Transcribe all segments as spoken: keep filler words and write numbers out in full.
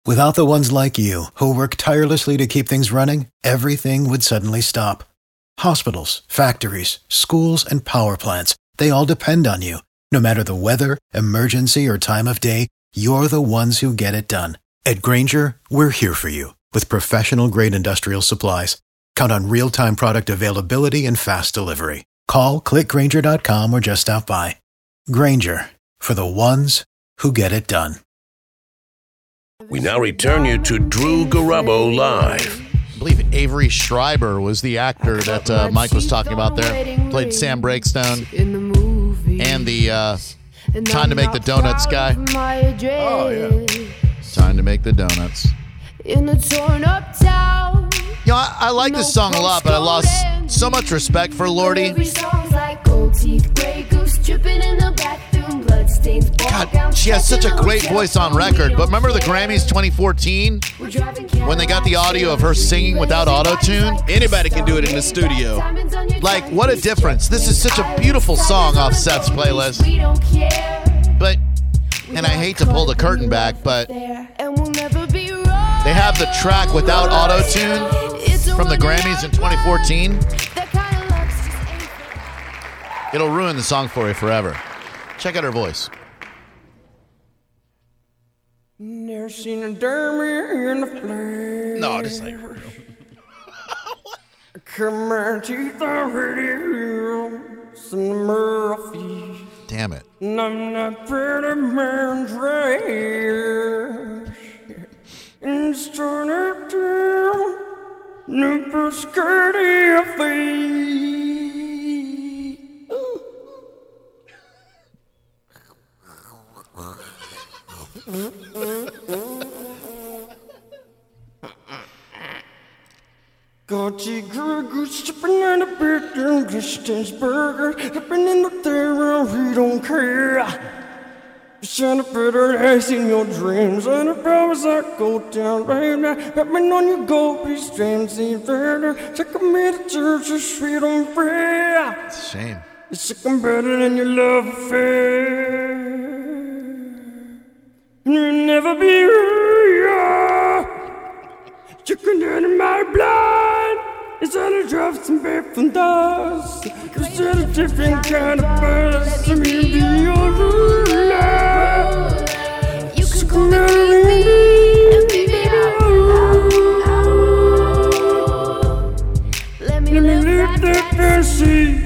Without the ones like you, who work tirelessly to keep things running, everything would suddenly stop. Hospitals, factories, schools, and power plants, they all depend on you. No matter the weather, emergency, or time of day, you're the ones who get it done. At Grainger, we're here for you with professional-grade industrial supplies. Count on real-time product availability and fast delivery. Call, click Grainger dot com, or just stop by. Grainger, for the ones who get it done. We now return you to Drew Garabo Live. I believe Avery Schreiber was the actor that uh, Mike was talking about there. Played Sam Breakstone and the uh, Time to Make the Donuts guy. Oh, yeah. Time to Make the Donuts. In a torn up town. You know, I, I like this song a lot, but I lost so much respect for Lordy. God, she has such a great voice on record. But remember the Grammys twenty fourteen? When they got the audio of her singing without auto-tune? Anybody can do it in the studio. Like, what a difference. This is such a beautiful song off Seth's playlist. But, and I hate to pull the curtain back, but they have the track without auto-tune from the Grammys in twenty fourteen. It'll ruin the song for you forever. Check out her voice. Never seen a dermy in the flesh. No, this ain't real. Come my teeth already, some Murphy. Damn it. And I'm not pretty man's race. And it's torn up down, never skirty of feet. Got you good stepping in a bedroom, distance burger, stepping in the there, we don't care. You sound better as in your dreams, and the powers that go down right now, stepping on your gold streams, in further, take a minute to just sweet on free. It's a shame. It's something better than your love affair. You'll never be real. Chicken in my blood. It's all the drops and back from dust. It's all a different kind of buzz. I mean, be your ruler. You can come out and baby, let me live that fantasy.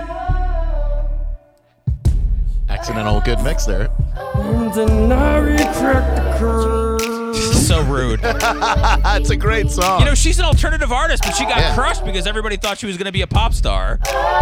Accidental good mix there. And then I retract the curve. So rude. It's a great song. You know, she's an alternative artist, but she got Yeah. crushed because everybody thought she was going to be a pop star.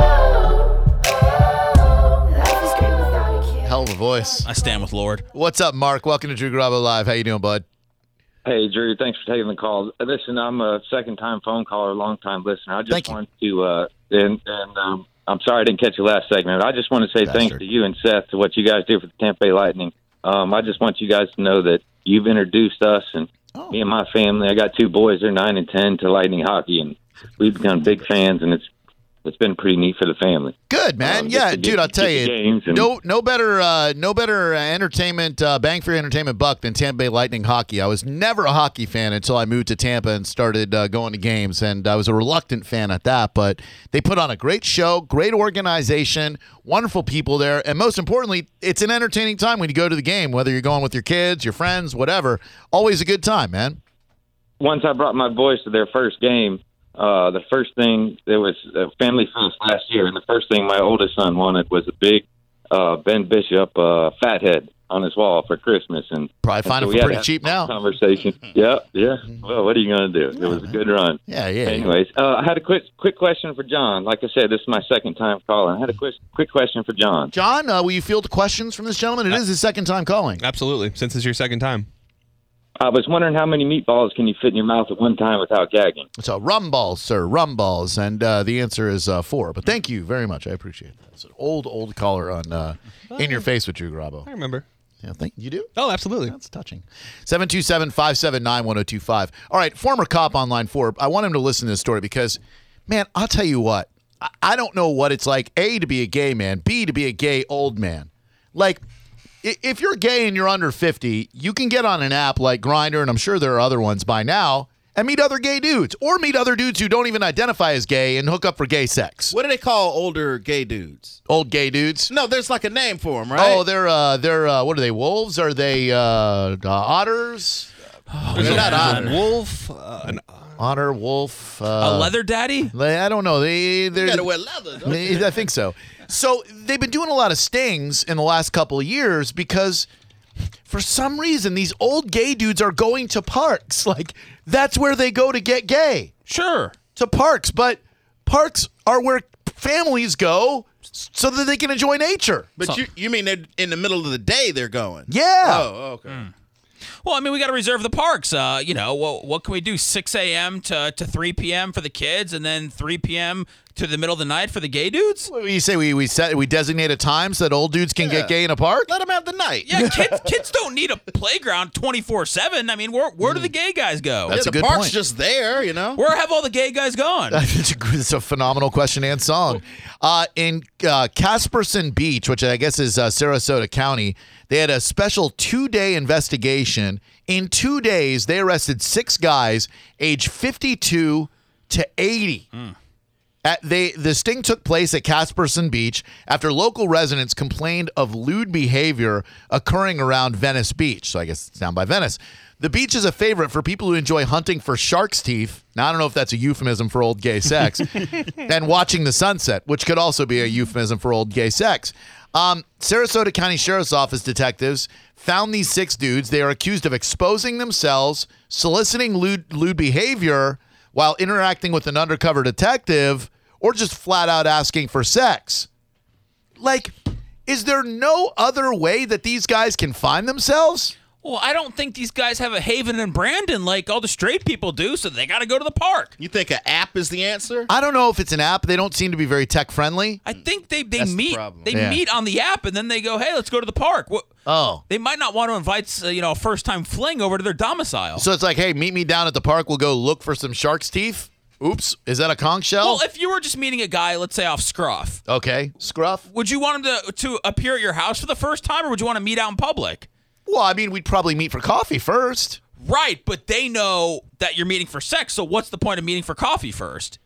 Hell of a voice. I stand with Lord. What's up, Mark? Welcome to Drew Garabo Live. How you doing, bud? Hey, Drew, thanks for taking the call. Listen, I'm a second-time phone caller, long-time listener. I just Thank you. wanted to, uh, and, and um, I'm sorry I didn't catch your last segment, but I just want to say Bastard. thanks to you and Seth to what you guys do for the Tampa Bay Lightning. Um, I just want you guys to know that you've introduced us and Oh. me and my family. I got two boys, they're nine and ten, to Lightning hockey, and we've become big fans, and it's it's been pretty neat for the family. Good, man. Um, just yeah, to dude, get- I'll tell get you, the games and- no, no better, uh, no better uh, entertainment, uh, bang for your entertainment buck than Tampa Bay Lightning hockey. I was never a hockey fan until I moved to Tampa and started uh, going to games, and I was a reluctant fan at that. But they put on a great show, great organization, wonderful people there, and most importantly, it's an entertaining time when you go to the game, whether you're going with your kids, your friends, whatever. Always a good time, man. Once I brought my boys to their first game, uh, the first thing, there was a family fest last year, and the first thing my oldest son wanted was a big uh, Ben Bishop uh, fathead on his wall for Christmas. And Probably find and it so for we pretty had a cheap now. Conversation. yeah, yeah. Well, what are you going to do? It was a good run. Yeah, yeah. Anyways, uh, I had a quick quick question for John. Like I said, this is my second time calling. I had a quick quick question for John. John, uh, will you field questions from this gentleman? It is his second time calling. Absolutely, since it's your second time. I was wondering how many meatballs can you fit in your mouth at one time without gagging? So rum balls, sir, rum balls, and uh, the answer is uh, four. But thank you very much. I appreciate that. It's an old, old caller on uh, In Your Face with Drew Garabo. I remember. Yeah, thank you. Do? Oh, absolutely. That's touching. seven two seven, five seven nine, one oh two five. All right, former cop on line four. I want him to listen to this story because, man, I'll tell you what. I, I don't know what it's like, A, to be a gay man, B, to be a gay old man. Like, i- if you're gay and you're under fifty, you can get on an app like Grindr, and I'm sure there are other ones by now, and meet other gay dudes, or meet other dudes who don't even identify as gay and hook up for gay sex. What do they call older gay dudes? Old gay dudes. No, there's like a name for them, right? Oh, they're uh, they're uh, what are they? Wolves? Are they uh, uh, otters? they're not otter. Wolf. Uh, an, Otter, wolf. Uh, A leather daddy? they- I don't know. They You they're. gotta wear leather. Don't you? they- I think so. So they've been doing a lot of stings in the last couple of years because for some reason these old gay dudes are going to parks. Like that's where they go to get gay. Sure. To parks, but parks are where families go so that they can enjoy nature. But you you mean they're in the middle of the day they're going? Yeah. Oh, okay. Well, I mean, we got to reserve the parks. Uh, you know, what, what can we do? six a.m. to, to three p.m. for the kids, and then three p.m. to the middle of the night for the gay dudes? What do you say we we set we designate a time so that old dudes can Yeah. get gay in a park? Let them have the night. Yeah, kids kids don't need a playground twenty-four seven. I mean, where where do the gay guys go? That's yeah, a the good park's point. just there, you know. Where have all the gay guys gone? It's a, it's a phenomenal question and song. Uh, in uh, Casperson Beach, which I guess is uh, Sarasota County, they had a special two-day investigation. In two days, they arrested six guys aged fifty-two to eighty. At they the sting took place at Casperson Beach after local residents complained of lewd behavior occurring around Venice Beach. So I guess it's down by Venice. The beach is a favorite for people who enjoy hunting for shark's teeth. Now, I don't know if that's a euphemism for old gay sex. And watching the sunset, which could also be a euphemism for old gay sex. Um, Sarasota County Sheriff's Office detectives found these six dudes. They are accused of exposing themselves, soliciting lewd, lewd behavior while interacting with an undercover detective, or just flat out asking for sex. Like, is there no other way that these guys can find themselves? Well, I don't think these guys have a haven in Brandon like all the straight people do, so they got to go to the park. You think an app is the answer? I don't know if it's an app. They don't seem to be very tech friendly. I think they they That's the meet problem. they Yeah. meet on the app and then they go, hey, let's go to the park. What? Oh. They might not want to invite uh, you know a first time fling over to their domicile. So it's like, hey, meet me down at the park. We'll go look for some shark's teeth. Oops. Is that a conch shell? well, if you were just meeting a guy, let's say off Scruff, okay. Scruff? would you want him to to appear at your house for the first time, or would you want to meet out in public? Well, I mean, we'd probably meet for coffee first. Right, but they know that you're meeting for sex, so what's the point of meeting for coffee first?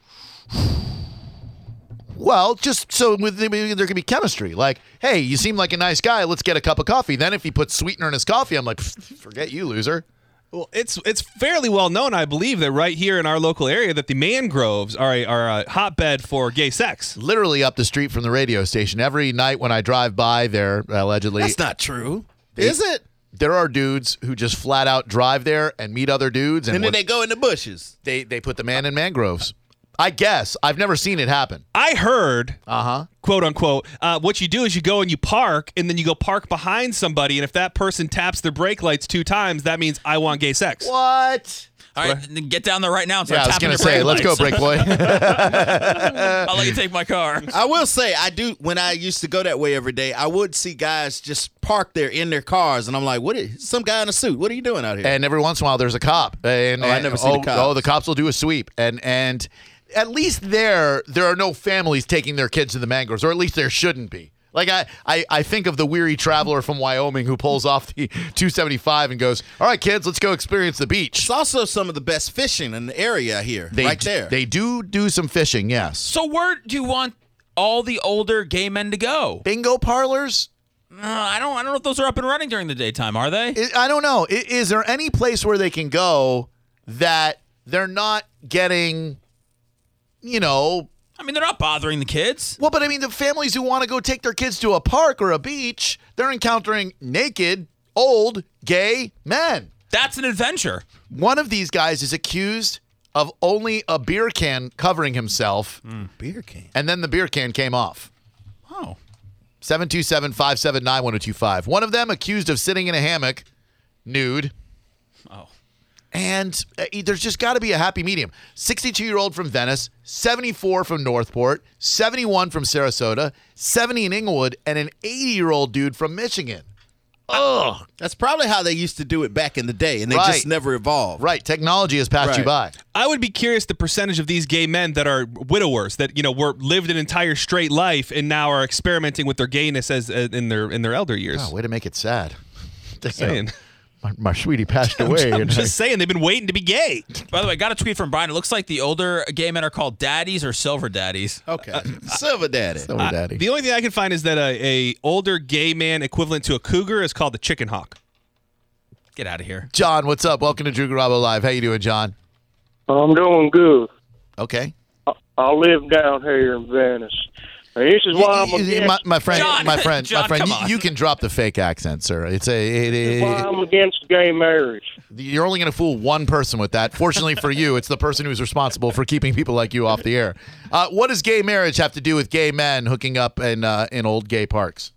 Well, just so with there can be chemistry. Like, hey, you seem like a nice guy. Let's get a cup of coffee. Then if he puts sweetener in his coffee, I'm like, forget you, loser. well, it's it's fairly well known, I believe, that right here in our local area that the mangroves are a, are a hotbed for gay sex. Literally up the street from the radio station. Every night when I drive by there, allegedly, That's not true. Is it? there are dudes who just flat out drive there and meet other dudes, and, And then what- they go in the bushes. they they put the man in mangroves. I guess I've never seen it happen. I heard, Uh huh. quote unquote, uh, what you do is you go and you park, and then you go park behind somebody, and if that person taps their brake lights two times, that means I want gay sex. What? All right, then get down there right now and start Yeah, I was tapping gonna your say, brake let's go, lights. break boy. I'll let you take my car. I will say, I do. When I used to go that way every day, I would see guys just park there in their cars, and I'm like, "What? Is, some guy in a suit? What are you doing out here?" And every once in a while, there's a cop. And, Oh, I and- never see the oh, cops. Oh, the cops will do a sweep, and and at least there, there are no families taking their kids to the mangroves, or at least there shouldn't be. Like I, I, I think of the weary traveler from Wyoming who pulls off the two seventy-five and goes, "All right, kids, let's go experience the beach." it's also some of the best fishing in the area here, They, right there. They do do some fishing, yes. So where do you want all the older gay men to go? Bingo parlors? Uh, I don't. I don't know if those are up and running during the daytime. Are they? I I don't know. I- Is there any place where they can go that they're not getting, you know, I mean, they're not bothering the kids. well, but I mean, the families who want to go take their kids to a park or a beach, they're encountering naked, old, gay men. That's an adventure. One of these guys is accused of only a beer can covering himself, beer can. and then the beer can came off. Oh. seven two seven, five seven nine, one oh two five. One of them accused of sitting in a hammock, nude. Oh. And uh, there's just got to be a happy medium. sixty-two-year-old from Venice, seventy-four from Northport, seventy-one from Sarasota, seventy in Inglewood, and an eighty-year-old dude from Michigan. Oh, That's probably how they used to do it back in the day, and they Right. just never evolved. right. Technology has passed you by. Right. I would be curious the percentage of these gay men that are widowers that you know were lived an entire straight life and now are experimenting with their gayness as uh, in their in their elder years. Oh, way to make it sad. saying. My, my sweetie passed away. I'm and just saying they've been waiting to be gay. By the way, got a tweet from Brian. It looks like the older gay men are called daddies or silver daddies. Okay. Silver Daddy. So daddy. The only thing I can find is that a, a older gay man equivalent to a cougar is called the chicken hawk. Get out of here. John, what's up? Welcome to Drew Garabo Live. How you doing, John? I'm doing good. Okay. I live down here in Venice. And this is why I'm You- you- against, my, my friend, John, my friend, John, my friend. come You, on. you can drop the fake accent, sir. It's a. It, this is why it, I'm against gay marriage. you're only going to fool one person with that. Fortunately for you, it's the person who's responsible for keeping people like you off the air. Uh, what does gay marriage have to do with gay men hooking up in uh, in old gay parks?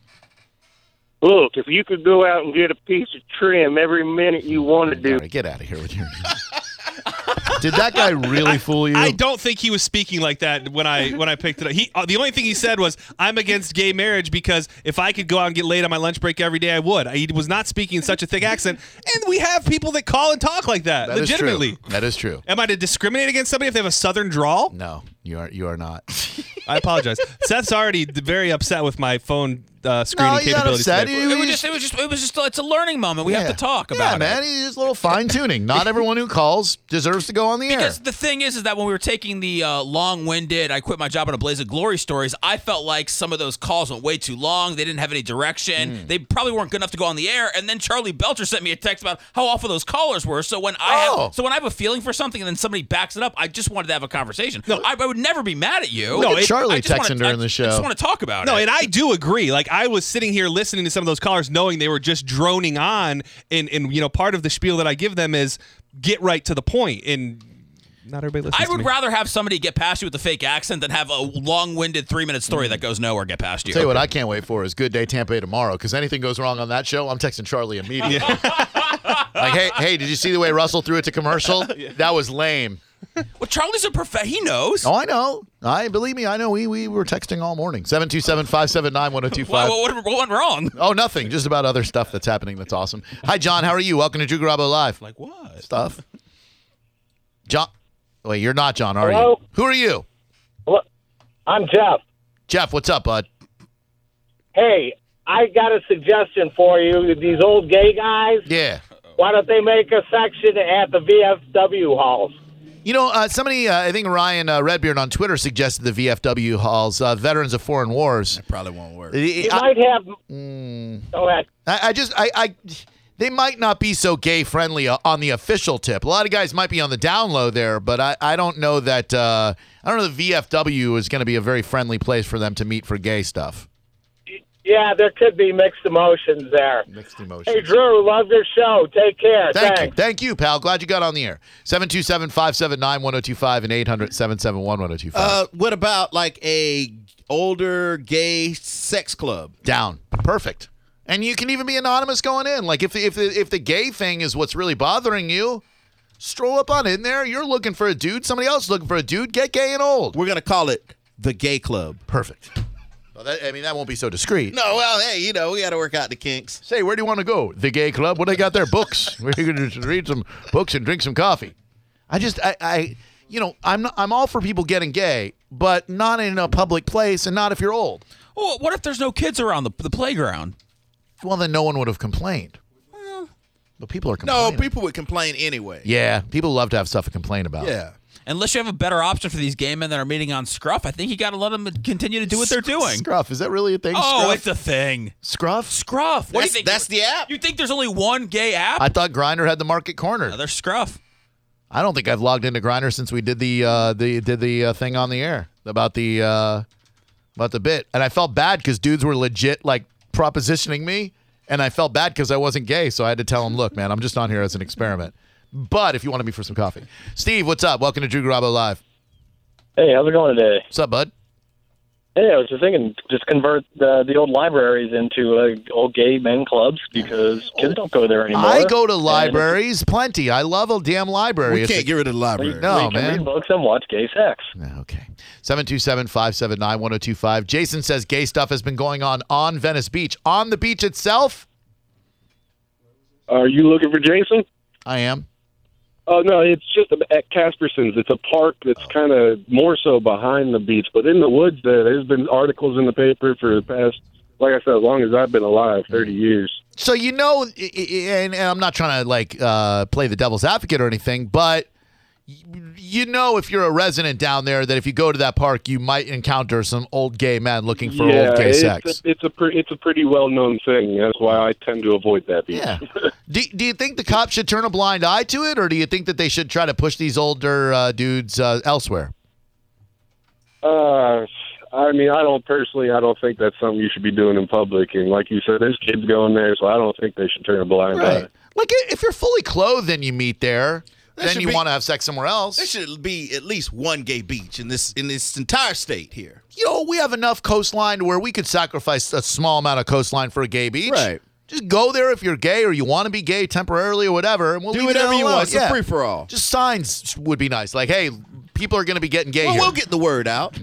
Look, if you could go out and get a piece of trim every minute you wanted to, All right, get out of here with your. Did that guy really fool you? I don't think he was speaking like that when I when I picked it up. He uh, the only thing he said was, "I'm against gay marriage because if I could go out and get laid on my lunch break every day, I would." He was not speaking in such a thick accent, and we have people that call and talk like that, That is legitimately. true. That is true. Am I to discriminate against somebody if they have a southern drawl? No, you are. You are not. I apologize. Seth's already very upset with my phone uh, screening No, you're not capabilities. upset. today. You- It was just, it was just, it was just, it's a learning moment. We have to talk yeah, about man. it. It's just a little fine tuning. Not everyone who calls deserves to go on the air. Because the thing is, is that when we were taking the uh, long-winded, I quit my job in a blaze of glory stories, I felt like some of those calls went way too long. They didn't have any direction. Mm. They probably weren't good enough to go on the air. And then Charlie Belcher sent me a text about how awful those callers were. So when I Oh. have, so when I have a feeling for something and then somebody backs it up, I just wanted to have a conversation. No, I, I would never be mad at you. Look at it- Charlie I just texting wanna- during I- the show. I just want to talk about No, it. and I do agree. Like I was sitting here listening to some of those callers, knowing they were just droning on, and and you know, part of the spiel that I give them is get right to the point, and not everybody listens. I to would me. rather have somebody get past you with a fake accent than have a long-winded three-minute story that goes nowhere get past you. Tell you what, I can't wait for is Good Day Tampa Bay tomorrow. Because anything goes wrong on that show, I'm texting Charlie immediately. Like, hey, hey, did you see the way Russell threw it to commercial? That was lame. Well, Charlie's a prof. He knows. Oh, I know. I believe me. I know. We we were texting all morning. seven two seven, five seven nine, one oh two What, five. what, what went wrong? Oh, nothing. Just about other stuff that's happening. That's awesome. Hi, John. How are you? Welcome to Drew Garabo Live. Like what? Stuff. John. Wait, you're not John, are Hello? you? Who are you? Look, I'm Jeff. Jeff, what's up, bud? Hey, I got a suggestion for you. These old gay guys, Yeah. why don't they make a section at the V F W halls? You know, uh, somebody, uh, I think Ryan uh, Redbeard on Twitter suggested the V F W halls, uh, Veterans of Foreign Wars. Probably won't work. You I, might have. mm, Go ahead. I, I just, I, I, they might not be so gay friendly uh, on the official tip. A lot of guys might be on the down low there, but I, I don't know that, uh, I don't know the V F W is going to be a very friendly place for them to meet for gay stuff. Yeah, there could be mixed emotions there. Mixed emotions. Hey, Drew, love your show. Take care. Thank Thanks. you. Thank you, pal. Glad you got on the air. seven two seven, five seven nine, one oh two five and eight hundred, seven seven one, one oh two five. Uh, what about like a older gay sex club? Down. Perfect. And you can even be anonymous going in. Like if the, if the, if the gay thing is what's really bothering you, stroll up on in there. You're looking for a dude. Somebody else is looking for a dude. Get gay and old. We're gonna call it the gay club. Perfect. Well, that, I mean, that won't be so discreet. No, well, hey, you know, we got to work out the kinks. Say, where do you want to go? The gay club? What do they got there? Books. We're going to read some books and drink some coffee. I just, I, I you know, I'm not, I'm all for people getting gay, but not in a public place and not if you're old. Well, what if there's no kids around the, the playground? Well, then no one would have complained. But people are No, complaining. people would complain anyway. Yeah, people love to have stuff to complain about. Yeah. Unless you have a better option for these gay men that are meeting on Scruff, I think you got to let them continue to do what they're doing. Scruff, is that really a thing? Oh, Scruff? it's a thing. Scruff? Scruff. What That's, do you think? that's the app. You think there's only one gay app? I thought Grindr had the market cornered. No, there's Scruff. I don't think I've logged into Grindr since we did the uh, the did the uh, thing on the air about the uh, about the bit, and I felt bad because dudes were legit like propositioning me, and I felt bad because I wasn't gay, so I had to tell them, look, man, I'm just on here as an experiment. But if you wanted me for some coffee, Steve, what's up? Welcome to Drew Garabo Live. Hey, how's it going today? What's up, bud? Hey, I was just thinking, just convert the, the old libraries into uh, old gay men clubs because kids don't go there anymore. I go to And libraries plenty. I love a damn library. We It's can't a- get rid of the library. we, No, we can man. read books and watch gay sex. Okay. seven two seven, five seven nine, one oh two five. Jason says gay stuff has been going on on Venice Beach. On the beach itself? Are you looking for Jason? I am. Oh, no, it's just at Casperson's. It's a park that's kind of more so behind the beach, but in the woods there, there's been articles in the paper for the past, like I said, as long as I've been alive, thirty years. So, you know, and, and I'm not trying to, like, uh, play the devil's advocate or anything, but you know if you're a resident down there that if you go to that park, you might encounter some old gay men looking for yeah, old gay it's sex. A, it's, a pre- it's a pretty well-known thing. That's why I tend to avoid that beach. Yeah. do, do you think the cops should turn a blind eye to it, or do you think that they should try to push these older uh, dudes uh, elsewhere? Uh, I mean, I don't personally, I don't think that's something you should be doing in public. And like you said, there's kids going there, so I don't think they should turn a blind Right. eye. Like, if you're fully clothed and you meet there, There then should you be- want to have sex somewhere else. There should be at least one gay beach in this in this entire state here. You know, we have enough coastline where we could sacrifice a small amount of coastline for a gay beach. Right. Just go there if you're gay or you want to be gay temporarily or whatever, and we'll Do leave whatever it you alone. want. It's a Yeah. free-for-all. Just signs would be nice. Like, hey, people are going to be getting gay Well, here. we'll get the word out.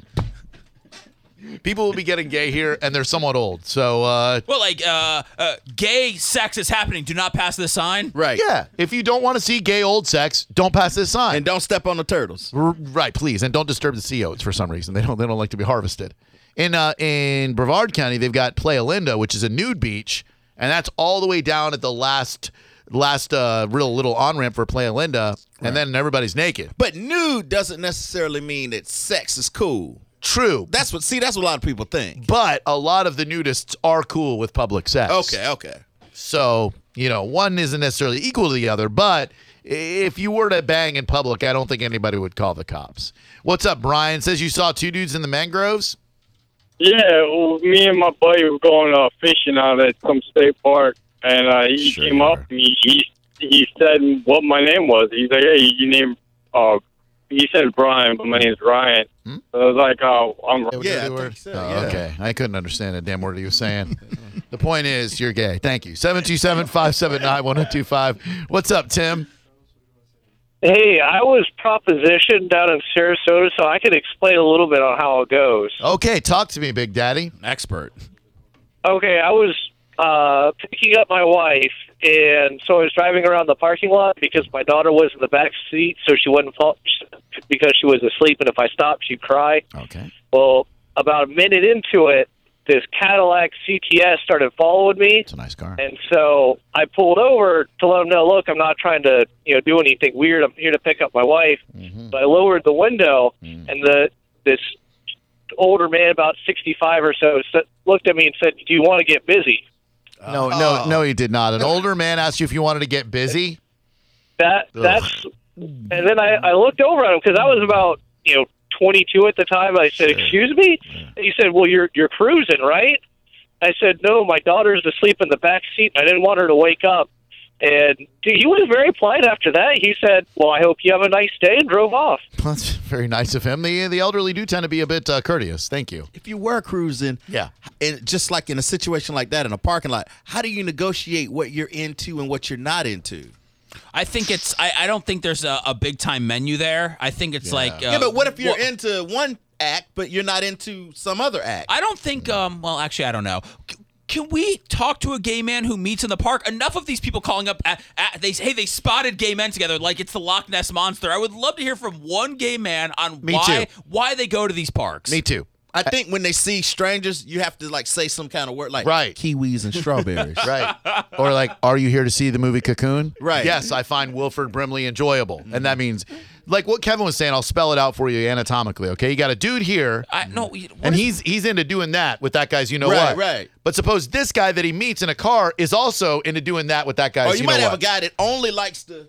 People will be getting gay here, and they're somewhat old. So, uh, Well, like, uh, uh, gay sex is happening. Do not pass this sign. Right. yeah, if you don't want to see gay old sex, don't pass this sign. And don't step on the turtles. R- right, please, and don't disturb the sea oats for some reason. They don't. They don't like to be harvested. In uh, in Brevard County, they've got Playa Linda, which is a nude beach, and that's all the way down at the last last uh, real little on ramp for Playa Linda, and then everybody's naked. But nude doesn't necessarily mean that sex is cool. True, That's what. See, that's what a lot of people think. but a lot of the nudists are cool with public sex. Okay, okay. So, you know, one isn't necessarily equal to the other, but if you were to bang in public, I don't think anybody would call the cops. What's up, Brian? Says you saw two dudes in the mangroves? Yeah, well, me and my buddy were going uh, fishing out at some state park, and uh, he Sure came you up were. and he, he he said what my name was. He's like, "Hey, you name?" Uh, he said Brian, but my name's Ryan. Hmm? So I was like, "Oh, I'm." Yeah, I Word? think so, Oh, yeah. okay. I couldn't understand a damn word he was saying. The point is, you're gay. Thank you. seven two seven, five seven nine, one oh two five. What's up, Tim? Hey, I was propositioned down in Sarasota, so I could explain a little bit on how it goes. Okay, talk to me, Big Daddy. Expert. Okay, I was uh, picking up my wife, and so I was driving around the parking lot because my daughter was in the back seat, so she wouldn't fall because she was asleep, and if I stopped, she'd cry. Okay. Well, about a minute into it, this Cadillac C T S started following me. It's a nice car. And so I pulled over to let them know, look, I'm not trying to, you know, do anything weird. I'm here to pick up my wife. Mm-hmm. So I lowered the window, Mm. and the this older man, about sixty-five or so, sa- looked at me and said, do you want to get busy? No, no, no, he did not. An older man asked you if you wanted to get busy. That Ugh. that's, and then I, I looked over at him because I was about, you know, twenty-two at the time. I said, excuse me? And he said, well, you're you're cruising, right? I said, no, my daughter's asleep in the back seat. I didn't want her to wake up. And dude, he was very polite after that. He said, well, I hope you have a nice day, and drove off. That's very nice of him. The the elderly do tend to be a bit uh, courteous. Thank you. If you were cruising, Yeah. and just like in a situation like that in a parking lot, how do you negotiate what you're into and what you're not into? I think it's. I, I don't think there's a, a big time menu there. I think it's like. Uh, yeah, but what if you're well, into one act, but you're not into some other act? I don't think. Um. Well, actually, I don't know. C- Can we talk to a gay man who meets in the park? Enough of these people calling up. At, at, they hey, they spotted gay men together like it's the Loch Ness monster. I would love to hear from one gay man on Me why too. why they go to these parks. Me too. I think when they see strangers, you have to like say some kind of word like Right. kiwis and strawberries. Right. Or like, are you here to see the movie Cocoon? Right. Yes, I find Wilford Brimley enjoyable. And that means, like what Kevin was saying, I'll spell it out for you anatomically, okay? You got a dude here, I no. what and if- he's he's into doing that with that guy's you know Right, what. right. But suppose this guy that he meets in a car is also into doing that with that guy's Or you, you might know have what. a guy that only likes to.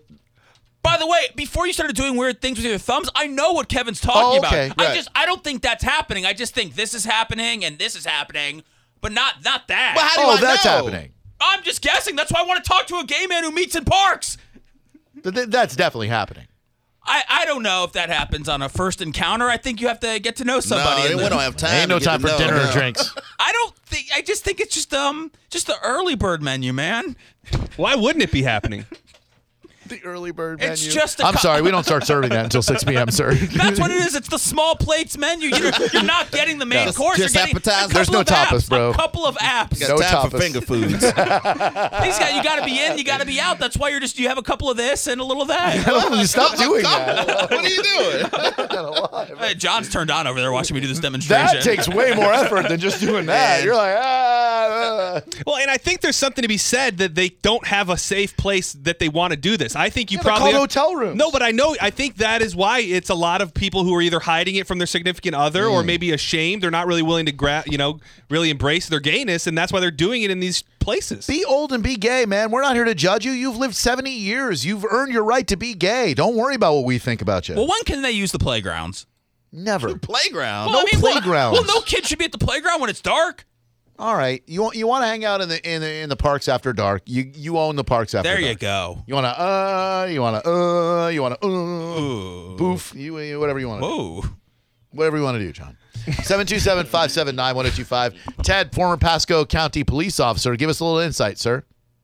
By the way, before you started doing weird things with your thumbs, I know what Kevin's talking Oh, okay. about. I Right. just I don't think that's happening. I just think this is happening and this is happening, but not not that. Well, how do Oh, I that's know? happening. I'm just guessing. That's why I want to talk to a gay man who meets in parks. Th- th- That's definitely happening. I, I don't know if that happens on a first encounter. I think you have to get to know somebody. No, and we then- don't have time. Ain't no to get time to for know dinner or him. drinks. I don't think. I just think it's just um just the early bird menu, man. Why wouldn't it be happening? The early bird It's menu. just a I'm co- sorry, we don't start serving that until six p.m., sir. That's what it is. It's the small plates menu. You're, you're not getting the main No. course. Just you're getting appetizer. a There's couple no of tapas, apps, bro. A couple of apps. Got No time for tapas. finger foods. These guys, you got to be in, you got to be out. That's why you're just you have a couple of this and a little of that. You stop doing that. What are you doing? Hey, John's turned on over there watching me do this demonstration. That takes way more effort than just doing that. You're like, ah. Well, and I think there's something to be said that they don't have a safe place that they want to do this. I think you Yeah, they're probably called hotel rooms. No, but I know. I think that is why it's a lot of people who are either hiding it from their significant other or maybe ashamed. They're not really willing to, gra- you know, really embrace their gayness, and that's why they're doing it in these places. Be old and be gay, man. We're not here to judge you. You've lived seventy years. You've earned your right to be gay. Don't worry about what we think about you. Well, when can they use the playgrounds? Never. Playground. Well, No I mean, well- playgrounds. Well, no kid should be at the playground when it's dark. All right. You want you want to hang out in the in the in the parks after dark. You you own the parks after There dark. you go. You want to uh you want to uh you want to uh boof you, you whatever you want to do. Whoa. Whatever you want to do, John. seven two seven, five seven nine, one oh two five. Ted, former Pasco County police officer, give us a little insight, sir.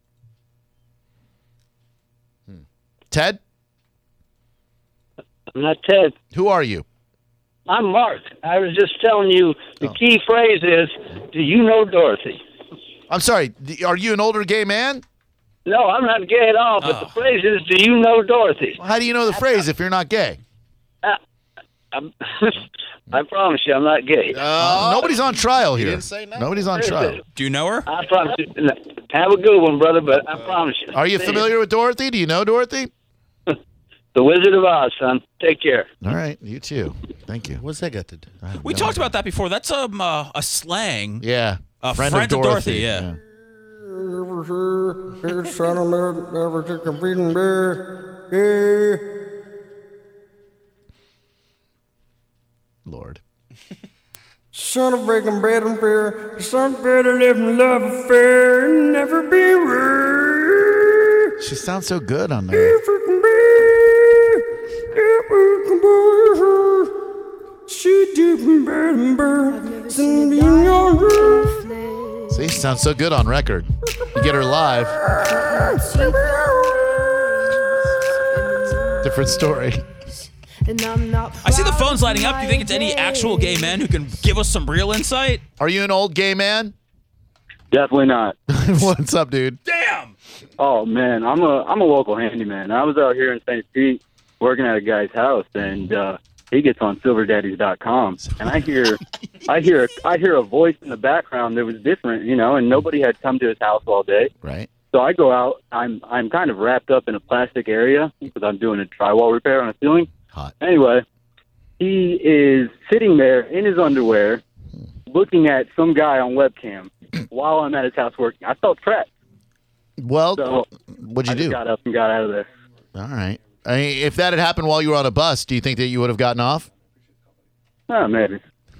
Hmm. Ted? I'm not Ted. Who are you? I'm Mark. I was just telling you the Oh. key phrase is, do you know Dorothy? I'm sorry. d- Are you an older gay man? No, I'm not gay at all, but Oh. the phrase is, do you know Dorothy? How do you know the phrase if you're not gay? Uh, I'm, I promise you, I'm not gay. Uh, nobody's on trial here. didn't say no. Nobody's on trial. Do you know her? I promise you. Have a good one, brother, but I promise you. Are you See familiar with Dorothy? Do you know Dorothy? The Wizard of Oz, son. Take care. All right. You too. Thank you. What's that got to do? We talked about that before. That's um, uh, a slang. Yeah. A friend, friend of of Dorothy. Dorothy, yeah. Never heard, it's son of a- never took a beating bear. Yeah. Lord. Son of breaking bread and beer, son of better live in love affair, and never be rude. She sounds so good on there. She do better than bird, send me in your room. See, she sounds so good on record. You get her live. Different story. And I'm not I see the phones lighting up. Do you think it's any actual gay men who can give us some real insight? Are you an old gay man? Definitely not. What's up, dude? Damn! Oh man, I'm a I'm a local handyman. I was out here in Saint Pete working at a guy's house, and uh, he gets on silver daddies dot com, and I hear I hear I hear a voice in the background that was different, you know, and nobody had come to his house all day. Right. So I go out. I'm I'm kind of wrapped up in a plastic area because I'm doing a drywall repair on a ceiling. Hot. Anyway, he is sitting there in his underwear, looking at some guy on webcam while I'm at his house working. I felt trapped. Well, So what'd you I just do? got up and got out of there. All right. I mean, if that had happened while you were on a bus, do you think that you would have gotten off? Oh, maybe.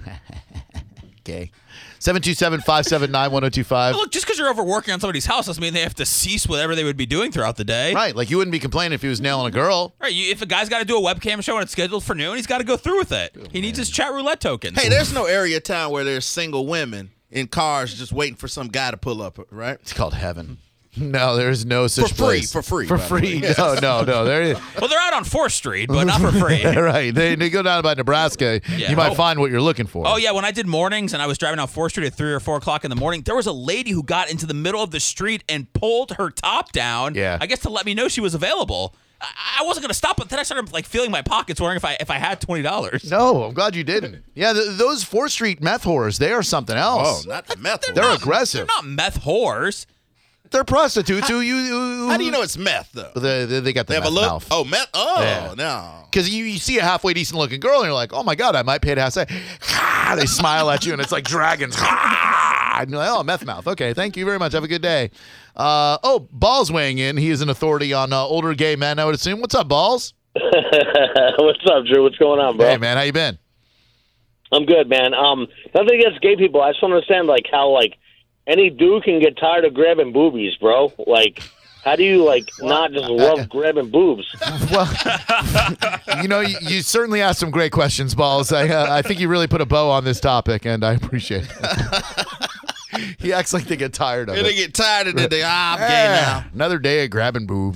Gay. seven two seven, five seven nine, one oh two five. Look, just because you're overworking on somebody's house doesn't mean they have to cease whatever they would be doing throughout the day. Right. Like you wouldn't be complaining if he was nailing a girl. Right. You, if a guy's got to do a webcam show and it's scheduled for noon, he's got to go through with it. He needs his chat roulette tokens. Hey, there's no area of town where there's single women in cars just waiting for some guy to pull up, right? It's called heaven. No, there's no such For free, place. for free, For by the free. way. No, no, no. There. Well, they're out on fourth Street, but not for free. Right. They, they go down by Nebraska. Yeah. You might Oh. find what you're looking for. Oh, yeah. When I did mornings and I was driving down fourth Street at three or four o'clock in the morning, there was a lady who got into the middle of the street and pulled her top down. Yeah. I guess to let me know she was available. I, I wasn't going to stop, but then I started like feeling my pockets, wondering if I if I had twenty dollars. No, I'm glad you didn't. Yeah, th- those fourth Street meth whores, they are something else. Oh, not the meth. They're whores. aggressive. They're not meth whores. They're prostitutes who you. Who, How do you know it's meth, though? They, they, they got the They have meth a look. mouth. Oh, meth. Oh, Yeah. no. Because you, you see a halfway decent looking girl and you're like, oh my God, I might pay to have sex. Ah, they smile at you and it's like dragons. Ah, and you're like, oh, meth mouth. Okay, thank you very much. Have a good day. Uh, oh, Balls weighing in. He is an authority on uh, older gay men, I would assume. What's up, Balls? What's up, Drew? What's going on, bro? Hey, man, how you been? I'm good, man. Um, nothing against gay people. I just don't understand, like, how, like, any dude can get tired of grabbing boobies, bro. Like, how do you, like, not just love grabbing boobs? Well, you know, you, you certainly asked some great questions, Balls. I, uh, I think you really put a bow on this topic, and I appreciate it. He acts like they get tired of And it. they get tired of it. They, ah, I'm gay Yeah, now. Another day of grabbing boobs.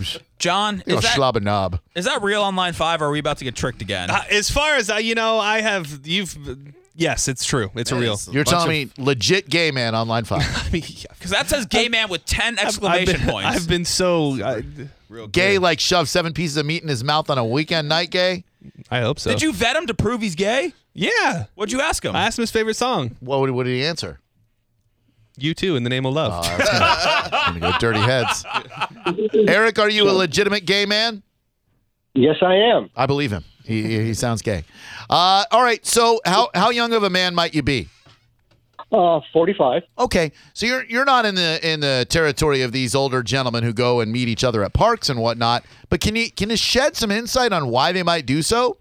John, You know, is that, schlabber knob. is that real on line five, or are we about to get tricked again? Uh, as far as I, you know, I have you've. Yes, it's true. It's a real. You're telling me legit gay man on line five. I mean, Because that says gay man with ten exclamation I've been, points. I've been so uh, real Gay, good. like shove seven pieces of meat in his mouth on a weekend night. Gay. I hope so. Did you vet him to prove he's gay? Yeah. What'd you ask him? I asked him his favorite song. What would, what did he answer? You too, in the name of love. Oh, that's gonna, that's gonna go dirty heads. Eric, are you a legitimate gay man? Yes, I am. I believe him. He he he sounds gay. Uh, all right. So how how young of a man might you be? Uh, forty-five. Okay. So you're you're not in the in the territory of these older gentlemen who go and meet each other at parks and whatnot. But can you can you shed some insight on why they might do so?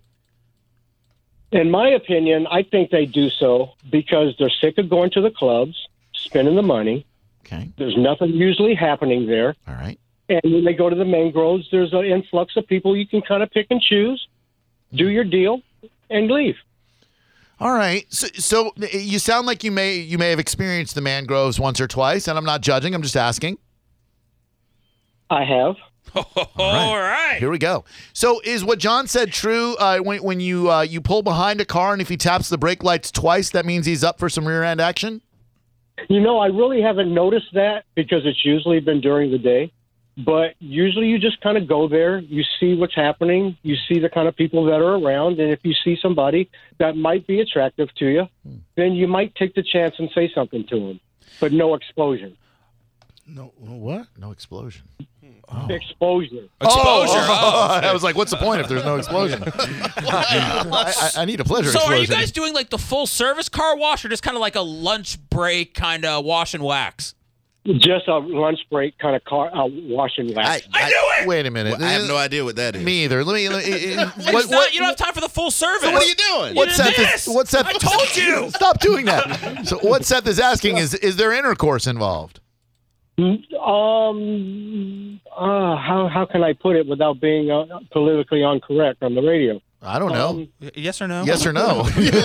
In my opinion, I think they do so because they're sick of going to the clubs, spending the money. Okay. There's nothing usually happening there. All right. And when they go to the mangroves, there's an influx of people you can kind of pick and choose, do your deal, and leave. All right. So, so you sound like you may you may have experienced the mangroves once or twice, and I'm not judging. I'm just asking. I have. All right. Here we go. So is what John said true? Uh, when when you uh, you pull behind a car and if he taps the brake lights twice, that means he's up for some rear end action? You know, I really haven't noticed that because it's usually been during the day. But usually you just kind of go there, you see what's happening, you see the kind of people that are around, and if you see somebody that might be attractive to you, then you might take the chance and say something to them. But no explosion. No what? No explosion. Oh. Exposure. Exposure. Oh, Oh. I was like, what's the point if there's no explosion? I, I, I need a pleasure So explosion. are you guys doing like the full service car wash or just kind of like a lunch break kind of wash and wax? Just a lunch break kind of car uh, wash and wax. I knew it! Wait a minute. Well, I have no idea what that is. Me either. Let me. Let me It's what, not, what, you don't have time for the full service. So what are you doing? what You Seth did is? this! What Seth? I told you! Stop doing that. So what Seth is asking is: is there intercourse involved? Um, uh, how how can I put it without being uh, politically incorrect on the radio? I don't know. Um, Yes or no? Yes or no?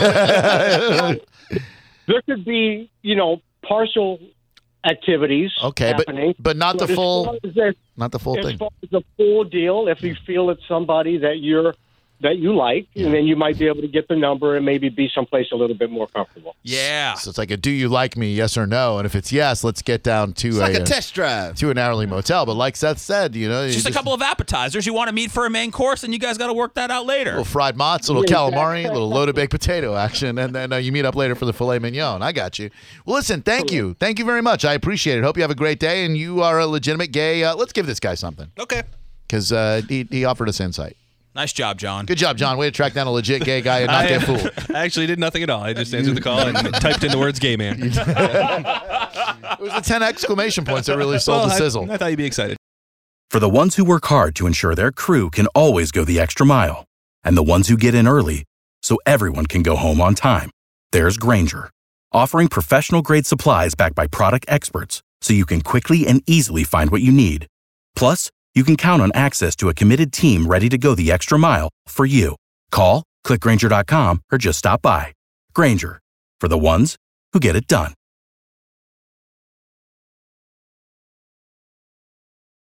There could be, you know, partial activities Okay, but happening, but not the as full, far as there- not the full as thing. far as the full deal, if you feel it's somebody that you're that you like, and then you might be able to get the number and maybe be someplace a little bit more comfortable. Yeah. So it's like a do you like me, yes or no? And if it's yes, let's get down to It's a, like a test drive. to an hourly motel. But like Seth said, you know, It's you just a couple of appetizers. You want to meet for a main course, and you guys got to work that out later. little fried mozz, a little calamari, a little loaded baked potato action, and then uh, you meet up later for the filet mignon. I got you. Well, listen, thank you, thank you very much. I appreciate it. Hope you have a great day, and you are a legitimate gay. Uh, let's give this guy something Okay. because uh, he he offered us insight. Nice job, John. Good job, John. Way to track down a legit gay guy and not I, get fooled. I actually did nothing at all. I just answered the call and typed in the words "gay man." It was the ten exclamation points that really sold Well, the I- sizzle. I thought you'd be excited. For the ones who work hard to ensure their crew can always go the extra mile, and the ones who get in early so everyone can go home on time, there's Grainger, offering professional-grade supplies backed by product experts so you can quickly and easily find what you need. Plus, you can count on access to a committed team ready to go the extra mile for you. Call, click Grainger dot com, or just stop by. Grainger, for the ones who get it done.